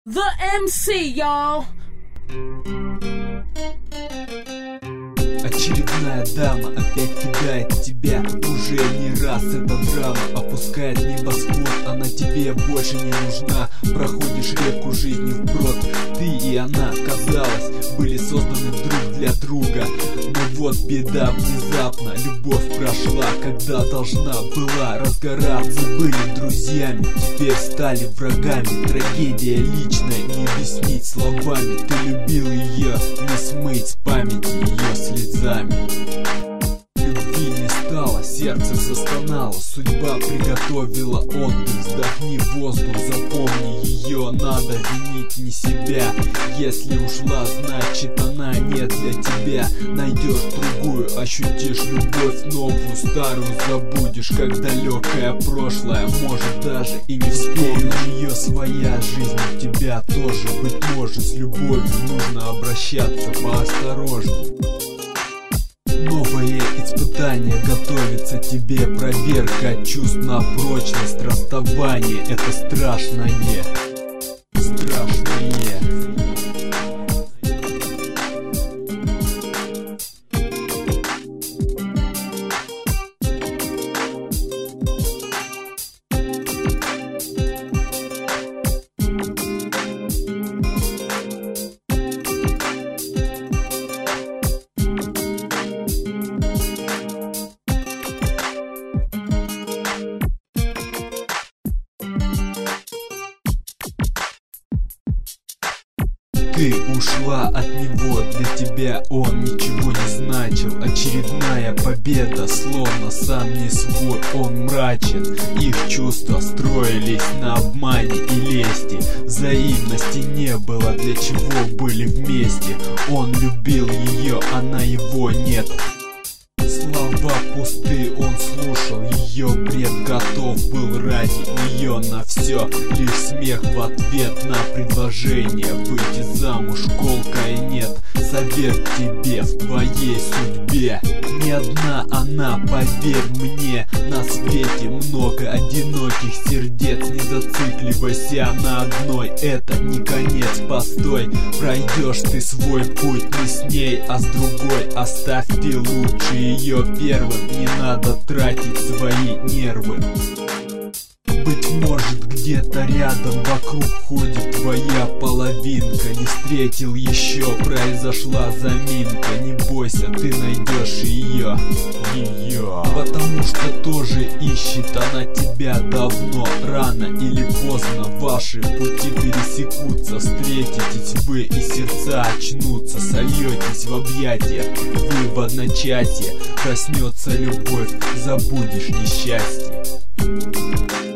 The MC, y'all. Очередная дама опять кидает тебя. Уже не раз эта драма опускает небосвод. Она тебе больше не нужна. Проходишь реку жизни вброд. Ты и она, казалось, были созданы друг для друга. Но вот беда, внезапно любовь прошла, когда должна была разгораться. Были друзьями, теперь стали врагами. Трагедия личная, не объяснить словами. Ты любил ее, не смыть с памяти ее слезами. Любви не стало, сердце застонало. Судьба приготовила отдых. Вздохни воздух, запомни ее. Надо винить не себя. Если ушла, значит она не для тебя. Найдешь другую, ощутишь любовь новую. Старую забудешь, как далекое прошлое. Может даже и не вспомнишь. У нее своя жизнь, у тебя тоже. Быть может, с любовью нужно обращаться поосторожней. Новое испытание готовится тебе. Проверка чувств на прочность. Расставание — это страшное. Страшное. Ты ушла от него, для тебя он ничего не значил. Очередная победа, словно сам не свой, он мрачен. Их чувства строились на обмане и лести. Взаимности не было, для чего были вместе. Он любил ее, она его нет. Слова пусты, он слушал ее бред, готов был ради нее на все. Лишь смех в ответ на предложение выйти замуж, колкой нет. Совет тебе в твоей судьбе. Не одна она, поверь мне. На свете много одиноких сердец. Не зацикливайся на одной, это не конец, постой. Пройдешь ты свой путь не с ней, а с другой. Оставь ты лучше ее первым. Не надо тратить свои нервы. Быть может, где-то рядом вокруг ходит твоя половинка. Не встретил еще, произошла заминка. Не бойся, ты найдешь ее. Потому что тоже ищет она тебя давно. Рано или поздно ваши пути пересекутся. Встретитесь вы и сердца очнутся. Сольетесь в объятиях вы в одночасье. Проснется любовь, забудешь несчастье.